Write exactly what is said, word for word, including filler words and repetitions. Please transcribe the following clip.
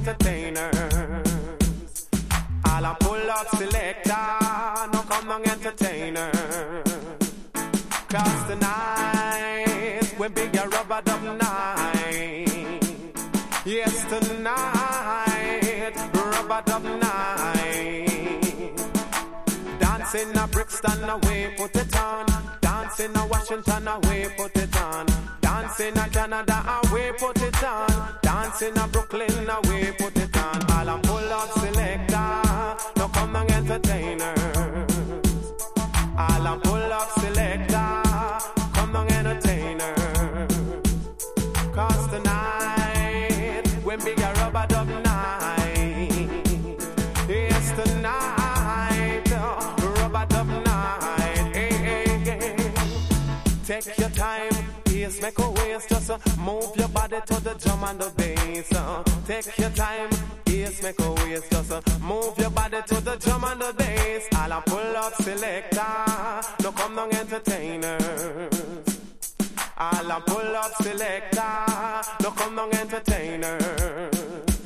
entertainers. All I pull up selector, no come down entertainers. Cause tonight, we big a rubber dub night. Yes, tonight, rubber dub night. Dancing a Brixton away, put it on. Dancing a Washington away, put it on. Dancing a Canada away, put it on. Dancing a Brooklyn away, put it on. All I pull up selector, no come down entertainers. All I pull up selector, come down entertainers. Cause tonight, when big a rubber dub night. Yes, tonight, rubber dub night. Hey, hey, hey. Take your time, yes, make a waist, just uh, move your body to the drum and the bass. Uh. Take your time, yes, make a waist, just uh, move your body to the drum and the bass. All I pull up selector, no come down entertainers. All I pull up selector, no come down entertainers.